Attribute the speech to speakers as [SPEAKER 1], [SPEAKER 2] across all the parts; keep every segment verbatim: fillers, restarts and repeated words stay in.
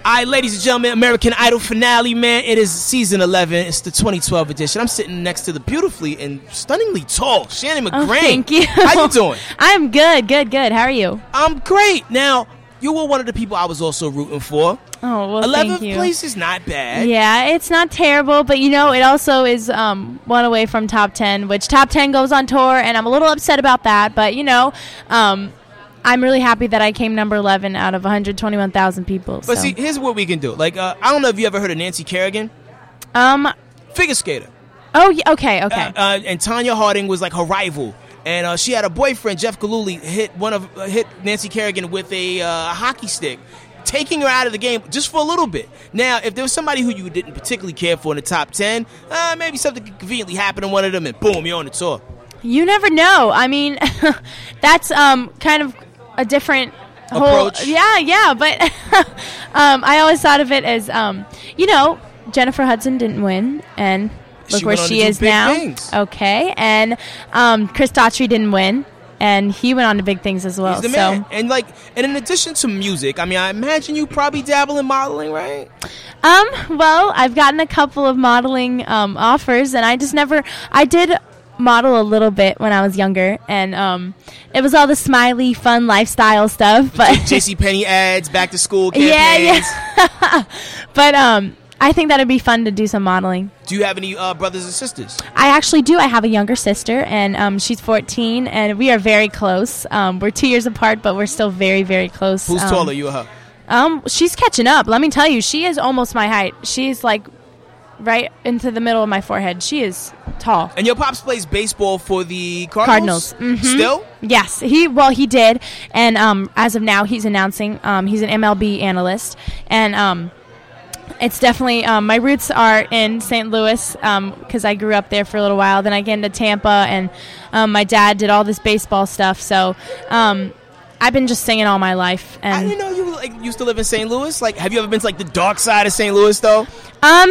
[SPEAKER 1] All right, ladies and gentlemen, American Idol finale, man. It is season eleven. It's the twenty twelve edition. I'm sitting next to the beautifully and stunningly tall Shannon McGrain.
[SPEAKER 2] Oh, thank you.
[SPEAKER 1] How you doing?
[SPEAKER 2] I'm good, good, good. How are you?
[SPEAKER 1] I'm great. Now, you were one of the people I was also rooting for.
[SPEAKER 2] Oh, well,
[SPEAKER 1] eleventh
[SPEAKER 2] thank you.
[SPEAKER 1] place is not bad.
[SPEAKER 2] Yeah, it's not terrible, but, you know, it also is um, one away from top ten, which top ten goes on tour, and I'm a little upset about that. But, you know, um, I'm really happy that I came number eleven out of one hundred twenty-one thousand people.
[SPEAKER 1] But
[SPEAKER 2] so.
[SPEAKER 1] see, here's what we can do. Like, uh, I don't know if you ever heard of Nancy Kerrigan.
[SPEAKER 2] Um,
[SPEAKER 1] Figure skater.
[SPEAKER 2] Oh, yeah, okay, okay.
[SPEAKER 1] Uh, uh, and Tanya Harding was like her rival. And uh, she had a boyfriend, Jeff Gillooly, hit one of uh, hit Nancy Kerrigan with a uh, hockey stick, taking her out of the game just for a little bit. Now, if there was somebody who you didn't particularly care for in the top ten, uh, maybe something could conveniently happen to one of them, and boom, you're on the tour.
[SPEAKER 2] You never know. I mean, that's um, kind of a different
[SPEAKER 1] approach.
[SPEAKER 2] Whole, yeah, yeah. But um, I always thought of it as, um, you know, Jennifer Hudson didn't win, and look
[SPEAKER 1] she
[SPEAKER 2] where she is now.
[SPEAKER 1] Things.
[SPEAKER 2] Okay, and um, Chris Daughtry didn't win, and he went on to big things as well.
[SPEAKER 1] He's the
[SPEAKER 2] so.
[SPEAKER 1] man. And like, and in addition to music, I mean, I imagine you probably dabble in modeling, right?
[SPEAKER 2] Um. Well, I've gotten a couple of modeling um, offers, and I just never. I did model a little bit when I was younger, and um, it was all the smiley, fun lifestyle stuff. But
[SPEAKER 1] JCPenney ads, back to school campaigns.
[SPEAKER 2] Yeah, yeah. But um, I think that'd be fun to do some modeling.
[SPEAKER 1] Do you have any uh, brothers and sisters?
[SPEAKER 2] I actually do. I have a younger sister, and um, she's fourteen, and we are very close. Um, we're two years apart, but we're still very, very close.
[SPEAKER 1] Who's
[SPEAKER 2] um,
[SPEAKER 1] taller, you or her?
[SPEAKER 2] Um, she's catching up. Let me tell you, she is almost my height. She's like right into the middle of my forehead. She is tall.
[SPEAKER 1] And your pops plays baseball for the Cardinals?
[SPEAKER 2] Cardinals. Mm-hmm.
[SPEAKER 1] Still?
[SPEAKER 2] Yes. He well, he did, and um, as of now, he's announcing. Um, he's an M L B analyst, and um, it's definitely um, my roots are in Saint Louis because um, I grew up there for a little while. Then I get into Tampa, and um, my dad did all this baseball stuff. So. Um, I've been just singing all my life, and
[SPEAKER 1] I didn't know you like used to live in Saint Louis. Like, have you ever been to like the dark side of Saint Louis, though?
[SPEAKER 2] Um,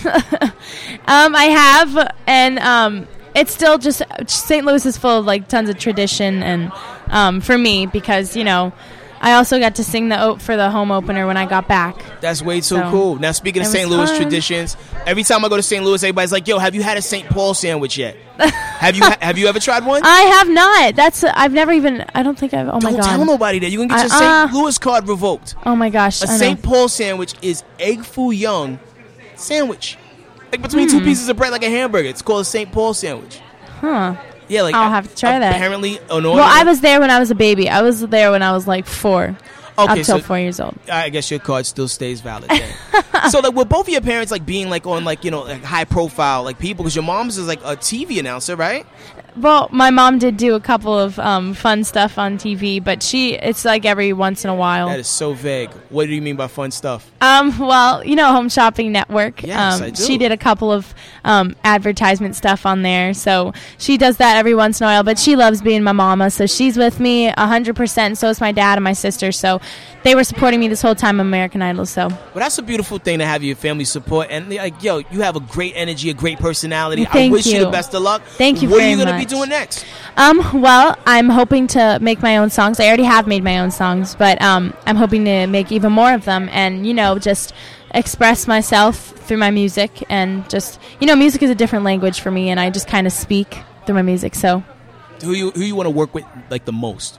[SPEAKER 2] um, I have, and um, it's still just Saint Louis is full of like tons of tradition, and um, for me because you know, I also got to sing the op- for the home opener when I got back.
[SPEAKER 1] That's way too
[SPEAKER 2] so,
[SPEAKER 1] cool. Now, speaking of Saint Louis fun. traditions, every time I go to Saint Louis, everybody's like, "Yo, have you had a Saint Paul sandwich yet? have you ha- Have you ever tried one?"
[SPEAKER 2] I have not. That's I've never even. I don't think I've. Oh my
[SPEAKER 1] don't
[SPEAKER 2] god!
[SPEAKER 1] Don't tell nobody that you can get your
[SPEAKER 2] uh,
[SPEAKER 1] Saint Louis card revoked.
[SPEAKER 2] Oh my gosh!
[SPEAKER 1] A Saint Paul sandwich is egg foo young sandwich, like between hmm. two pieces of bread, like a hamburger. It's called a Saint Paul sandwich.
[SPEAKER 2] Huh.
[SPEAKER 1] Yeah, like
[SPEAKER 2] I'll have to try that.
[SPEAKER 1] Apparently,
[SPEAKER 2] well, I was there when I was a baby. I was there when I was like four.
[SPEAKER 1] Okay,
[SPEAKER 2] up till
[SPEAKER 1] so
[SPEAKER 2] four years old.
[SPEAKER 1] I guess your card still stays valid then. So, like, were both of your parents like being like on like you know like high profile like people? Because your mom's is like a T V announcer, right?
[SPEAKER 2] Well, my mom did do a couple of um, fun stuff on T V, but she it's like every once in a while.
[SPEAKER 1] That is so vague. What do you mean by fun stuff?
[SPEAKER 2] Um, well, you know, Home Shopping Network.
[SPEAKER 1] Yes,
[SPEAKER 2] um,
[SPEAKER 1] I do.
[SPEAKER 2] She did a couple of um, advertisement stuff on there, so she does that every once in a while. But she loves being my mama, so she's with me a hundred percent. So is my dad and my sister. So they were supporting me this whole time, American Idol. So.
[SPEAKER 1] Well, that's a beautiful thing to have your family support, and like, yo, you have a great energy, a great personality.
[SPEAKER 2] Thank
[SPEAKER 1] I wish
[SPEAKER 2] you.
[SPEAKER 1] you the best of luck.
[SPEAKER 2] Thank you
[SPEAKER 1] What
[SPEAKER 2] very
[SPEAKER 1] are you gonna
[SPEAKER 2] much.
[SPEAKER 1] be doing next?
[SPEAKER 2] Um, well, I'm hoping to make my own songs. I already have made my own songs, but um, I'm hoping to make even more of them and, you know, just express myself through my music and just, you know, music is a different language for me, and I just kind of speak through my music, so.
[SPEAKER 1] Who you who you want to work with, like, the most?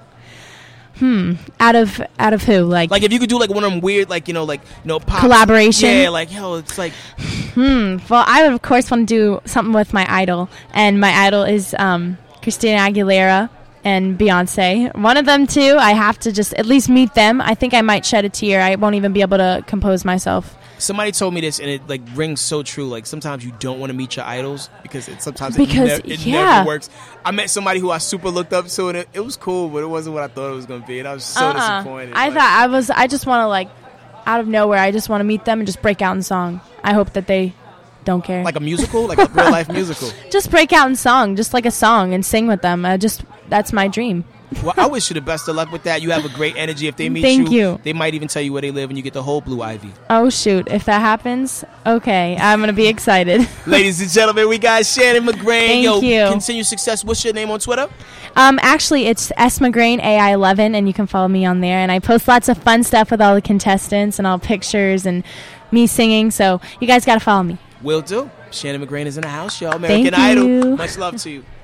[SPEAKER 2] Hmm. Out of out of who? Like
[SPEAKER 1] Like, if you could do, like, one of them weird, like, you know, like, you know, pop.
[SPEAKER 2] Collaboration?
[SPEAKER 1] Yeah, like, yo, it's like.
[SPEAKER 2] Hmm. Well, I would, of course, want to do something with my idol, and my idol is um, Christina Aguilera and Beyonce. One of them, too. I have to just at least meet them. I think I might shed a tear. I won't even be able to compose myself.
[SPEAKER 1] Somebody told me this, and it like rings so true. Like, sometimes you don't want to meet your idols because it sometimes
[SPEAKER 2] Because,
[SPEAKER 1] it, ne- it
[SPEAKER 2] yeah.
[SPEAKER 1] never works. I met somebody who I super looked up to, and it, it was cool, but it wasn't what I thought it was going to be, and I was so
[SPEAKER 2] uh-uh.
[SPEAKER 1] disappointed.
[SPEAKER 2] I
[SPEAKER 1] like,
[SPEAKER 2] thought I was. I just want to like, out of nowhere, I just want to meet them and just break out in song. I hope that they don't care.
[SPEAKER 1] like a musical, like a real life musical.
[SPEAKER 2] Just break out in song, just like a song, and sing with them. I just that's my dream.
[SPEAKER 1] Well, I wish you the best of luck with that. You have a great energy. If they meet
[SPEAKER 2] Thank
[SPEAKER 1] you,
[SPEAKER 2] you.
[SPEAKER 1] they might even tell you where they live, and you get the whole Blue Ivy.
[SPEAKER 2] Oh, shoot. If that happens, okay. I'm going to be excited.
[SPEAKER 1] Ladies and gentlemen, we got Shannon McGrain.
[SPEAKER 2] Thank
[SPEAKER 1] Yo,
[SPEAKER 2] you.
[SPEAKER 1] Continued success. What's your name on Twitter?
[SPEAKER 2] Um, actually, it's S McGrain A I eleven, and you can follow me on there. And I post lots of fun stuff with all the contestants and all pictures and me singing. So you guys got to follow me.
[SPEAKER 1] Will do. Shannon McGrain is in the house, y'all. American
[SPEAKER 2] Thank you.
[SPEAKER 1] Idol. Much love to you.